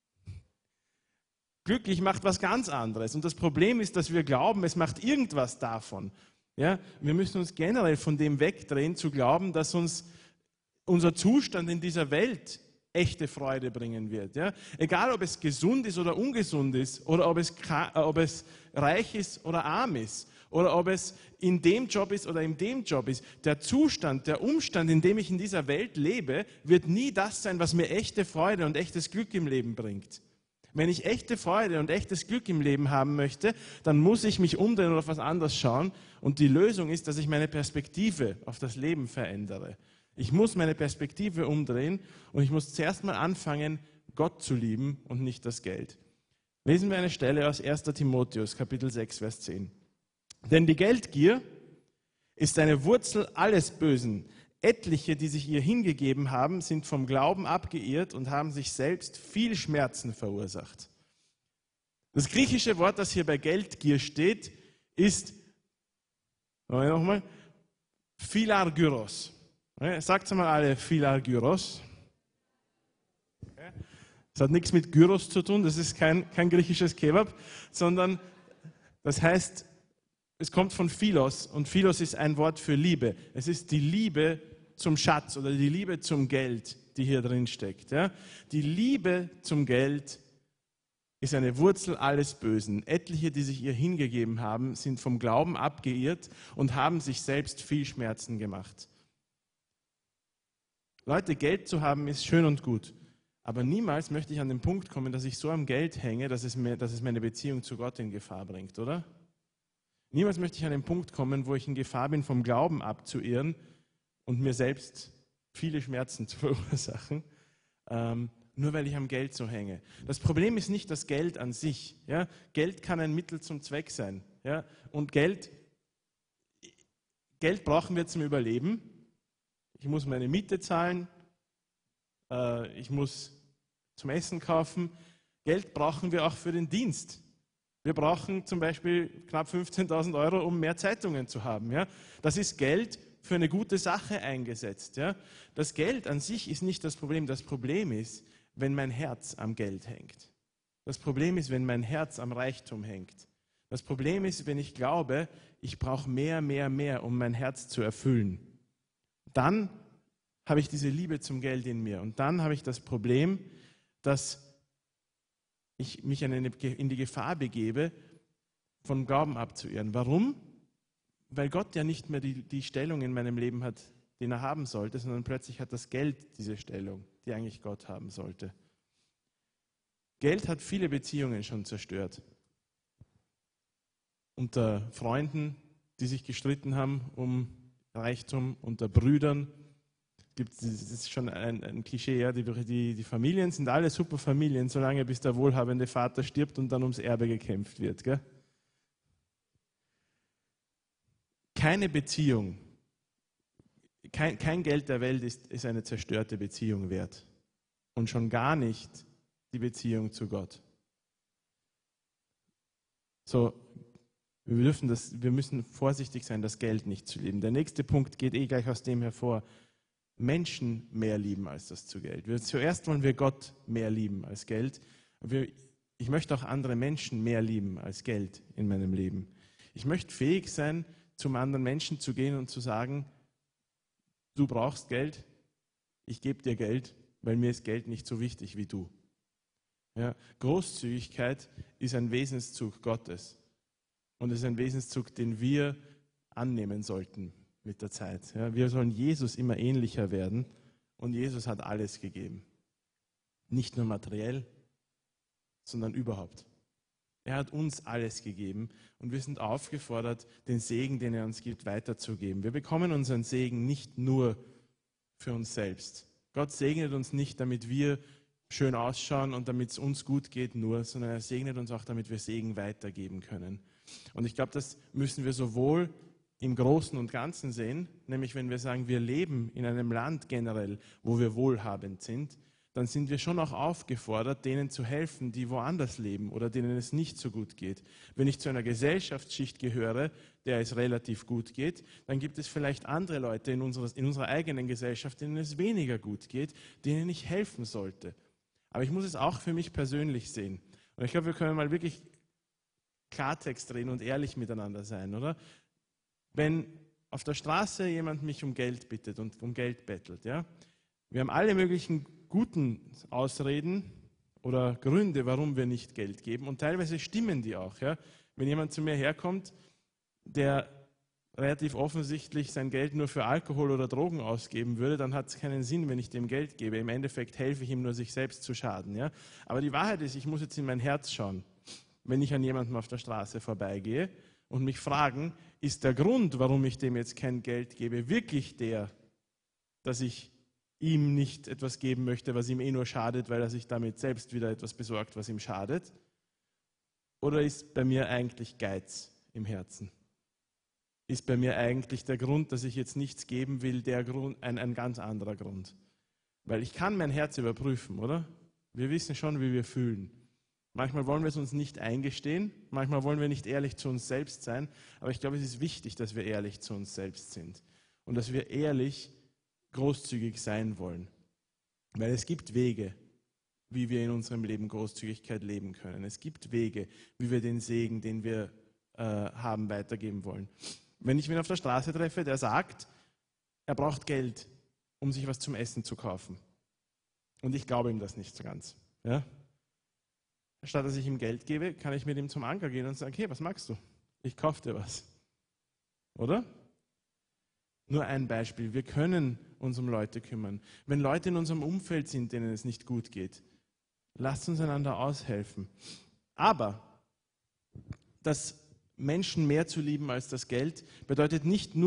Glücklich macht was ganz anderes. Und das Problem ist, dass wir glauben, es macht irgendwas davon. Ja? Wir müssen uns generell von dem wegdrehen, zu glauben, dass uns unser Zustand in dieser Welt echte Freude bringen wird. Ja? Egal, ob es gesund ist oder ungesund ist, oder ob es reich ist oder arm ist, oder ob es in dem Job ist oder in dem Job ist. Der Zustand, der Umstand, in dem ich in dieser Welt lebe, wird nie das sein, was mir echte Freude und echtes Glück im Leben bringt. Wenn ich echte Freude und echtes Glück im Leben haben möchte, dann muss ich mich umdrehen oder auf was anderes schauen. Und die Lösung ist, dass ich meine Perspektive auf das Leben verändere. Ich muss meine Perspektive umdrehen und ich muss zuerst mal anfangen, Gott zu lieben und nicht das Geld. Lesen wir eine Stelle aus 1. Timotheus, Kapitel 6, Vers 10. Denn die Geldgier ist eine Wurzel alles Bösen. Etliche, die sich ihr hingegeben haben, sind vom Glauben abgeirrt und haben sich selbst viel Schmerzen verursacht. Das griechische Wort, das hier bei Geldgier steht, ist, nochmal, Philargyros. Sagt mal alle Philargyros. Das hat nichts mit Gyros zu tun, das ist kein griechisches Kebab, sondern das heißt, es kommt von Philos und Philos ist ein Wort für Liebe. Es ist die Liebe zum Schatz oder die Liebe zum Geld, die hier drin steckt. Ja? Die Liebe zum Geld ist eine Wurzel alles Bösen. Etliche, die sich ihr hingegeben haben, sind vom Glauben abgeirrt und haben sich selbst viel Schmerzen gemacht. Leute, Geld zu haben ist schön und gut, aber niemals möchte ich an den Punkt kommen, dass ich so am Geld hänge, dass es meine Beziehung zu Gott in Gefahr bringt, oder? Niemals möchte ich an den Punkt kommen, wo ich in Gefahr bin, vom Glauben abzuirren und mir selbst viele Schmerzen zu verursachen, nur weil ich am Geld so hänge. Das Problem ist nicht das Geld an sich. Ja? Geld kann ein Mittel zum Zweck sein. Ja? Und Geld brauchen wir zum Überleben. Ich muss meine Miete zahlen, ich muss zum Essen kaufen. Geld brauchen wir auch für den Dienst. Wir brauchen zum Beispiel knapp 15.000 Euro, um mehr Zeitungen zu haben. Ja? Das ist Geld für eine gute Sache eingesetzt. Ja? Das Geld an sich ist nicht das Problem. Das Problem ist, wenn mein Herz am Geld hängt. Das Problem ist, wenn mein Herz am Reichtum hängt. Das Problem ist, wenn ich glaube, ich brauche mehr, um mein Herz zu erfüllen. Dann habe ich diese Liebe zum Geld in mir. Und dann habe ich das Problem, dass ich mich in die Gefahr begebe, vom Glauben abzuirren. Warum? Weil Gott ja nicht mehr die Stellung in meinem Leben hat, den er haben sollte, sondern plötzlich hat das Geld diese Stellung, die eigentlich Gott haben sollte. Geld hat viele Beziehungen schon zerstört. Unter Freunden, die sich gestritten haben um Reichtum, unter Brüdern. Das ist schon ein Klischee, ja? Die Familien sind alle super Familien, solange bis der wohlhabende Vater stirbt und dann ums Erbe gekämpft wird. Gell? Keine Beziehung, kein Geld der Welt ist eine zerstörte Beziehung wert. Und schon gar nicht die Beziehung zu Gott. So, wir müssen vorsichtig sein, das Geld nicht zu lieben. Der nächste Punkt geht gleich aus dem hervor. Menschen mehr lieben als das zu Geld. Zuerst wollen wir Gott mehr lieben als Geld. Ich möchte auch andere Menschen mehr lieben als Geld in meinem Leben. Ich möchte fähig sein, zum anderen Menschen zu gehen und zu sagen, du brauchst Geld, ich gebe dir Geld, weil mir ist Geld nicht so wichtig wie du. Ja, Großzügigkeit ist ein Wesenszug Gottes. Und es ist ein Wesenszug, den wir annehmen sollten mit der Zeit. Ja, wir sollen Jesus immer ähnlicher werden und Jesus hat alles gegeben. Nicht nur materiell, sondern überhaupt. Er hat uns alles gegeben und wir sind aufgefordert, den Segen, den er uns gibt, weiterzugeben. Wir bekommen unseren Segen nicht nur für uns selbst. Gott segnet uns nicht, damit wir schön ausschauen und damit es uns gut geht nur, sondern er segnet uns auch, damit wir Segen weitergeben können. Und ich glaube, das müssen wir sowohl im Großen und Ganzen sehen, nämlich wenn wir sagen, wir leben in einem Land generell, wo wir wohlhabend sind, dann sind wir schon auch aufgefordert, denen zu helfen, die woanders leben oder denen es nicht so gut geht. Wenn ich zu einer Gesellschaftsschicht gehöre, der es relativ gut geht, dann gibt es vielleicht andere Leute in unserer eigenen Gesellschaft, denen es weniger gut geht, denen ich helfen sollte. Aber ich muss es auch für mich persönlich sehen. Und ich glaube, wir können mal wirklich Klartext reden und ehrlich miteinander sein, oder? Wenn auf der Straße jemand mich um Geld bittet und um Geld bettelt, ja, wir haben alle möglichen guten Ausreden oder Gründe, warum wir nicht Geld geben und teilweise stimmen die auch. Ja. Wenn jemand zu mir herkommt, der relativ offensichtlich sein Geld nur für Alkohol oder Drogen ausgeben würde, dann hat es keinen Sinn, wenn ich dem Geld gebe. Im Endeffekt helfe ich ihm nur, sich selbst zu schaden. Ja. Aber die Wahrheit ist, ich muss jetzt in mein Herz schauen, wenn ich an jemandem auf der Straße vorbeigehe und mich fragen, ist der Grund, warum ich dem jetzt kein Geld gebe, wirklich der, dass ich ihm nicht etwas geben möchte, was ihm eh nur schadet, weil er sich damit selbst wieder etwas besorgt, was ihm schadet? Oder ist bei mir eigentlich Geiz im Herzen? Ist bei mir eigentlich der Grund, dass ich jetzt nichts geben will, der Grund, ein ganz anderer Grund? Weil ich kann mein Herz überprüfen, oder? Wir wissen schon, wie wir fühlen. Manchmal wollen wir es uns nicht eingestehen, manchmal wollen wir nicht ehrlich zu uns selbst sein, aber ich glaube, es ist wichtig, dass wir ehrlich zu uns selbst sind und dass wir ehrlich großzügig sein wollen. Weil es gibt Wege, wie wir in unserem Leben Großzügigkeit leben können. Es gibt Wege, wie wir den Segen, den wir haben, weitergeben wollen. Wenn ich ihn auf der Straße treffe, der sagt, er braucht Geld, um sich was zum Essen zu kaufen. Und ich glaube ihm das nicht so ganz. Ja? Statt dass ich ihm Geld gebe, kann ich mit ihm zum Anker gehen und sagen, okay, was magst du? Ich kaufe dir was. Oder? Nur ein Beispiel. Wir können uns um Leute kümmern. Wenn Leute in unserem Umfeld sind, denen es nicht gut geht, lasst uns einander aushelfen. Aber das Menschen mehr zu lieben als das Geld bedeutet geht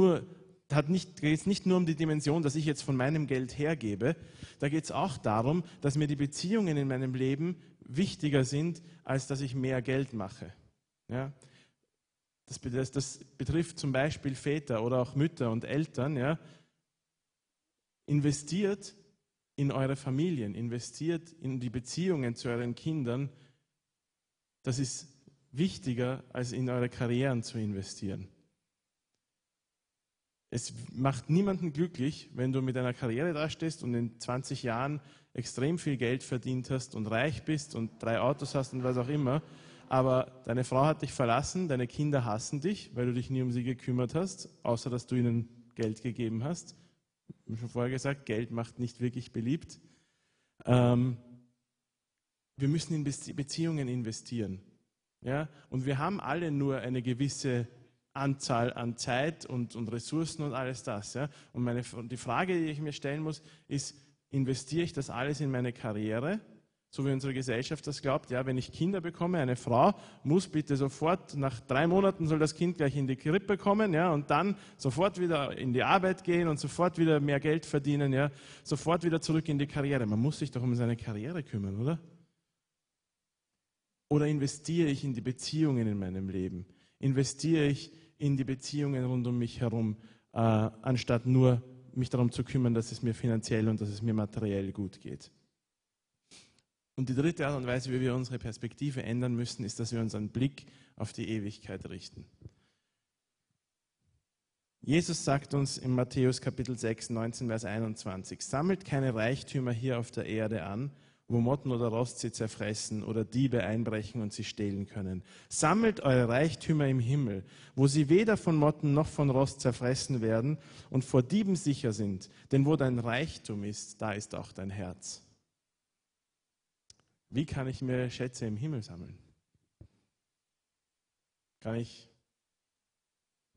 es nicht nur um die Dimension, dass ich jetzt von meinem Geld hergebe. Da geht es auch darum, dass mir die Beziehungen in meinem Leben wichtiger sind, als dass ich mehr Geld mache. Ja? Das betrifft zum Beispiel Väter oder auch Mütter und Eltern. Ja? Investiert in eure Familien, investiert in die Beziehungen zu euren Kindern. Das ist wichtiger, als in eure Karrieren zu investieren. Es macht niemanden glücklich, wenn du mit einer Karriere dastehst und in 20 Jahren extrem viel Geld verdient hast und reich bist und 3 Autos hast und was auch immer, aber deine Frau hat dich verlassen, deine Kinder hassen dich, weil du dich nie um sie gekümmert hast, außer dass du ihnen Geld gegeben hast. Ich habe schon vorher gesagt, Geld macht nicht wirklich beliebt. Wir müssen in Beziehungen investieren. Ja? Und wir haben alle nur eine gewisse Anzahl an Zeit und Ressourcen und alles das. Ja? Und die Frage, die ich mir stellen muss, ist, investiere ich das alles in meine Karriere, so wie unsere Gesellschaft das glaubt? Ja, wenn ich Kinder bekomme, eine Frau muss bitte sofort, nach 3 Monaten soll das Kind gleich in die Krippe kommen, ja, und dann sofort wieder in die Arbeit gehen und sofort wieder mehr Geld verdienen, ja, sofort wieder zurück in die Karriere. Man muss sich doch um seine Karriere kümmern, oder? Oder investiere ich in die Beziehungen in meinem Leben? Investiere ich in die Beziehungen rund um mich herum, anstatt nur mich darum zu kümmern, dass es mir finanziell und dass es mir materiell gut geht? Und die dritte Art und Weise, wie wir unsere Perspektive ändern müssen, ist, dass wir unseren Blick auf die Ewigkeit richten. Jesus sagt uns in Matthäus Kapitel 6, 19, Vers 21, sammelt keine Reichtümer hier auf der Erde an, wo Motten oder Rost sie zerfressen oder Diebe einbrechen und sie stehlen können. Sammelt eure Reichtümer im Himmel, wo sie weder von Motten noch von Rost zerfressen werden und vor Dieben sicher sind. Denn wo dein Reichtum ist, da ist auch dein Herz. Wie kann ich mir Schätze im Himmel sammeln? Kann ich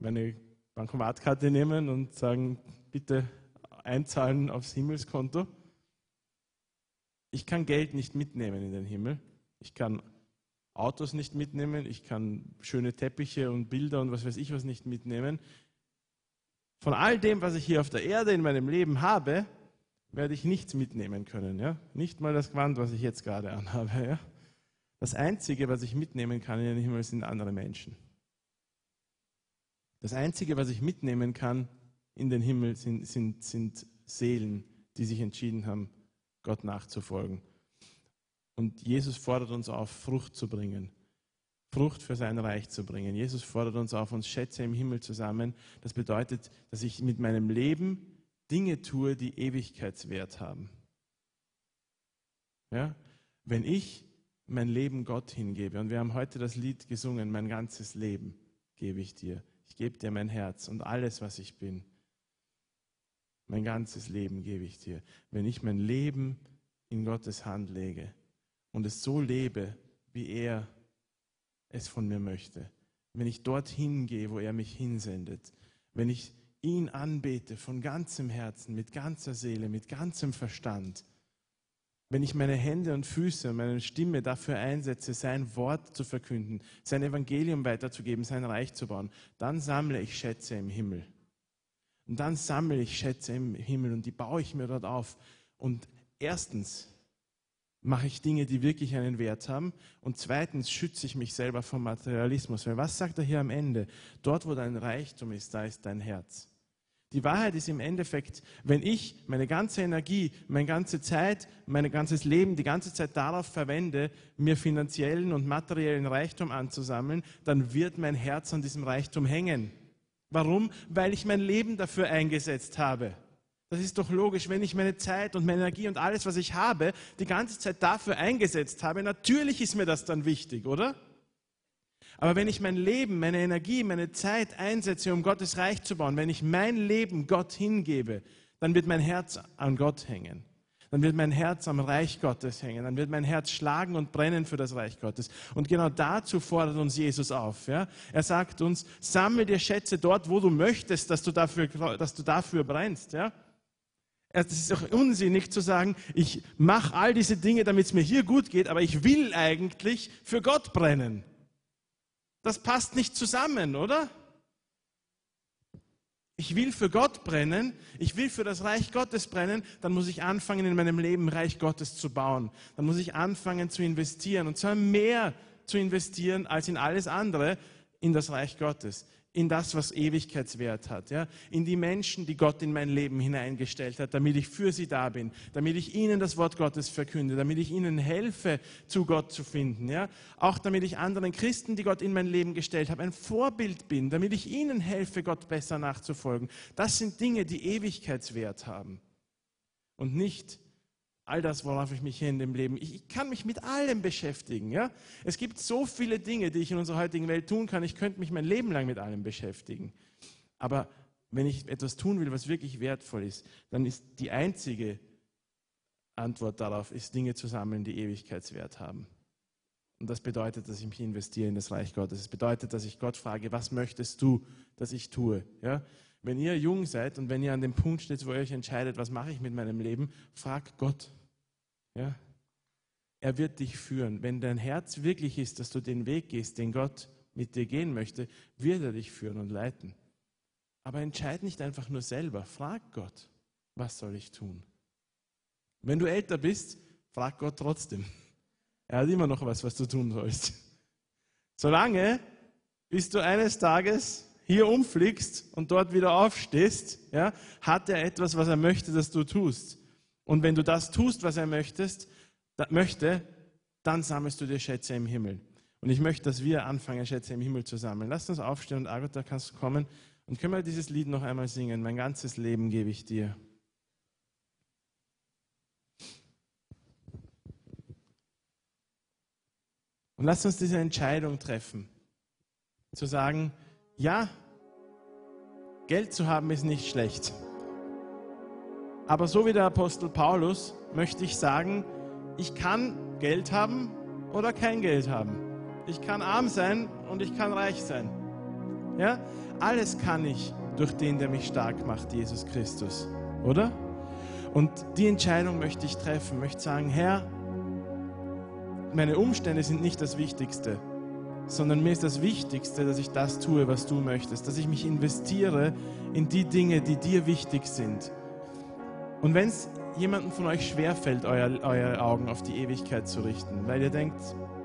meine Bankomatkarte nehmen und sagen, bitte einzahlen aufs Himmelskonto. Ich kann Geld nicht mitnehmen in den Himmel. Ich kann Autos nicht mitnehmen. Ich kann schöne Teppiche und Bilder und was weiß ich was nicht mitnehmen. Von all dem, was ich hier auf der Erde in meinem Leben habe, werde ich nichts mitnehmen können. Ja? Nicht mal das Gewand, was ich jetzt gerade anhabe. Ja? Das Einzige, was ich mitnehmen kann in den Himmel, sind andere Menschen. Das Einzige, was ich mitnehmen kann in den Himmel, sind Seelen, die sich entschieden haben, Gott nachzufolgen. Und Jesus fordert uns auf, Frucht zu bringen. Frucht für sein Reich zu bringen. Jesus fordert uns auf, uns Schätze im Himmel zu sammeln. Das bedeutet, dass ich mit meinem Leben Dinge tue, die Ewigkeitswert haben. Ja? Wenn ich mein Leben Gott hingebe, und wir haben heute das Lied gesungen, mein ganzes Leben gebe ich dir. Ich gebe dir mein Herz und alles, was ich bin. Mein ganzes Leben gebe ich dir. Wenn ich mein Leben in Gottes Hand lege und es so lebe, wie er es von mir möchte, wenn ich dorthin gehe, wo er mich hinsendet, wenn ich ihn anbete von ganzem Herzen, mit ganzer Seele, mit ganzem Verstand, wenn ich meine Hände und Füße und meine Stimme dafür einsetze, sein Wort zu verkünden, sein Evangelium weiterzugeben, sein Reich zu bauen, dann sammle ich Schätze im Himmel. Und dann sammle ich Schätze im Himmel und die baue ich mir dort auf. Und erstens mache ich Dinge, die wirklich einen Wert haben. Und zweitens schütze ich mich selber vom Materialismus. Weil was sagt er hier am Ende? Dort, wo dein Reichtum ist, da ist dein Herz. Die Wahrheit ist im Endeffekt, wenn ich meine ganze Energie, meine ganze Zeit, mein ganzes Leben, die ganze Zeit darauf verwende, mir finanziellen und materiellen Reichtum anzusammeln, dann wird mein Herz an diesem Reichtum hängen. Warum? Weil ich mein Leben dafür eingesetzt habe. Das ist doch logisch, wenn ich meine Zeit und meine Energie und alles, was ich habe, die ganze Zeit dafür eingesetzt habe, natürlich ist mir das dann wichtig, oder? Aber wenn ich mein Leben, meine Energie, meine Zeit einsetze, um Gottes Reich zu bauen, wenn ich mein Leben Gott hingebe, dann wird mein Herz an Gott hängen. Dann wird mein Herz am Reich Gottes hängen. Dann wird mein Herz schlagen und brennen für das Reich Gottes. Und genau dazu fordert uns Jesus auf. Ja? Er sagt uns, sammle dir Schätze dort, wo du möchtest, dass du dafür brennst. Ja? Es ist auch unsinnig zu sagen, ich mache all diese Dinge, damit es mir hier gut geht, aber ich will eigentlich für Gott brennen. Das passt nicht zusammen, oder? Ich will für Gott brennen, ich will für das Reich Gottes brennen, dann muss ich anfangen, in meinem Leben Reich Gottes zu bauen. Dann muss ich anfangen zu investieren, und zwar mehr zu investieren als in alles andere, in das Reich Gottes, in das, was Ewigkeitswert hat, ja? In die Menschen, die Gott in mein Leben hineingestellt hat, damit ich für sie da bin, damit ich ihnen das Wort Gottes verkünde, damit ich ihnen helfe, zu Gott zu finden. Ja? Auch damit ich anderen Christen, die Gott in mein Leben gestellt hat, ein Vorbild bin, damit ich ihnen helfe, Gott besser nachzufolgen. Das sind Dinge, die Ewigkeitswert haben und nicht all das, worauf ich mich hier in dem Leben... Ich kann mich mit allem beschäftigen. Ja? Es gibt so viele Dinge, die ich in unserer heutigen Welt tun kann. Ich könnte mich mein Leben lang mit allem beschäftigen. Aber wenn ich etwas tun will, was wirklich wertvoll ist, dann ist die einzige Antwort darauf, ist Dinge zu sammeln, die Ewigkeitswert haben. Und das bedeutet, dass ich mich investiere in das Reich Gottes. Es bedeutet, dass ich Gott frage, was möchtest du, dass ich tue? Ja? Wenn ihr jung seid und wenn ihr an dem Punkt steht, wo ihr euch entscheidet, was mache ich mit meinem Leben, fragt Gott. Ja? Er wird dich führen. Wenn dein Herz wirklich ist, dass du den Weg gehst, den Gott mit dir gehen möchte, wird er dich führen und leiten. Aber entscheid nicht einfach nur selber. Frag Gott, was soll ich tun? Wenn du älter bist, frag Gott trotzdem. Er hat immer noch was du tun sollst. Solange, bis du eines Tages hier umfliegst und dort wieder aufstehst, ja, hat er etwas, was er möchte, dass du tust. Und wenn du das tust, was er möchte, dann sammelst du dir Schätze im Himmel. Und ich möchte, dass wir anfangen, Schätze im Himmel zu sammeln. Lasst uns aufstehen und Agota, kannst du kommen und können wir dieses Lied noch einmal singen. Mein ganzes Leben gebe ich dir. Und lasst uns diese Entscheidung treffen, zu sagen, ja, Geld zu haben ist nicht schlecht. Aber so wie der Apostel Paulus möchte ich sagen, ich kann Geld haben oder kein Geld haben. Ich kann arm sein und ich kann reich sein. Ja? Alles kann ich durch den, der mich stark macht, Jesus Christus. Oder? Und die Entscheidung möchte ich treffen, möchte sagen, Herr, meine Umstände sind nicht das Wichtigste, sondern mir ist das Wichtigste, dass ich das tue, was du möchtest, dass ich mich investiere in die Dinge, die dir wichtig sind. Und wenn es jemandem von euch schwerfällt, eure Augen auf die Ewigkeit zu richten, weil ihr denkt,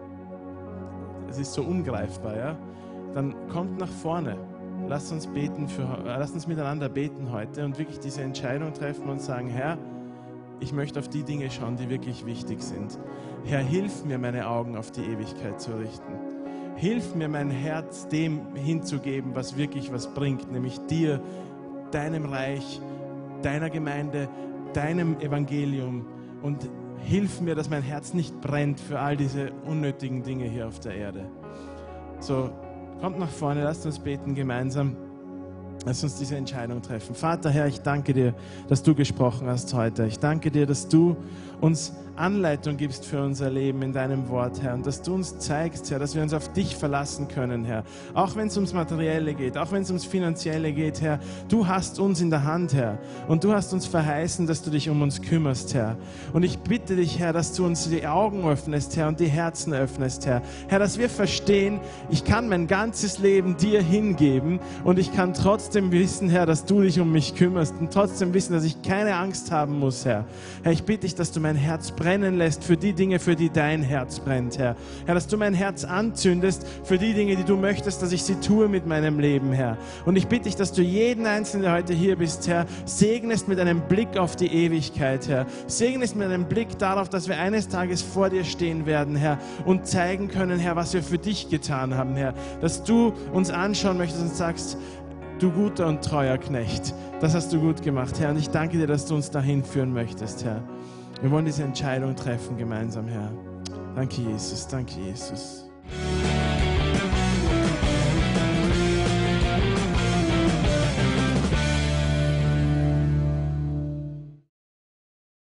es ist so ungreifbar, ja, dann kommt nach vorne. Lasst uns miteinander beten heute und wirklich diese Entscheidung treffen und sagen, Herr, ich möchte auf die Dinge schauen, die wirklich wichtig sind. Herr, hilf mir, meine Augen auf die Ewigkeit zu richten. Hilf mir, mein Herz dem hinzugeben, was wirklich was bringt, nämlich dir, deinem Reich, deiner Gemeinde, deinem Evangelium. Und hilf mir, dass mein Herz nicht brennt für all diese unnötigen Dinge hier auf der Erde. So, kommt nach vorne, lasst uns beten gemeinsam. Lass uns diese Entscheidung treffen. Vater, Herr, ich danke dir, dass du gesprochen hast heute. Ich danke dir, dass du uns Anleitung gibst für unser Leben in deinem Wort, Herr. Und dass du uns zeigst, Herr, dass wir uns auf dich verlassen können, Herr. Auch wenn es ums Materielle geht, auch wenn es ums Finanzielle geht, Herr. Du hast uns in der Hand, Herr. Und du hast uns verheißen, dass du dich um uns kümmerst, Herr. Und ich bitte dich, Herr, dass du uns die Augen öffnest, Herr, und die Herzen öffnest, Herr. Herr, dass wir verstehen, ich kann mein ganzes Leben dir hingeben und ich kann trotzdem wissen, Herr, dass du dich um mich kümmerst und trotzdem wissen, dass ich keine Angst haben muss, Herr. Herr, ich bitte dich, dass du mein Herz brennen lässt für die Dinge, für die dein Herz brennt, Herr. Herr, dass du mein Herz anzündest für die Dinge, die du möchtest, dass ich sie tue mit meinem Leben, Herr. Und ich bitte dich, dass du jeden Einzelnen, der heute hier bist, Herr, segnest mit einem Blick auf die Ewigkeit, Herr. Segnest mit einem Blick darauf, dass wir eines Tages vor dir stehen werden, Herr, und zeigen können, Herr, was wir für dich getan haben, Herr. Dass du uns anschauen möchtest und sagst, du guter und treuer Knecht, das hast du gut gemacht, Herr. Und ich danke dir, dass du uns dahin führen möchtest, Herr. Wir wollen diese Entscheidung treffen gemeinsam, Herr. Danke, Jesus. Danke, Jesus.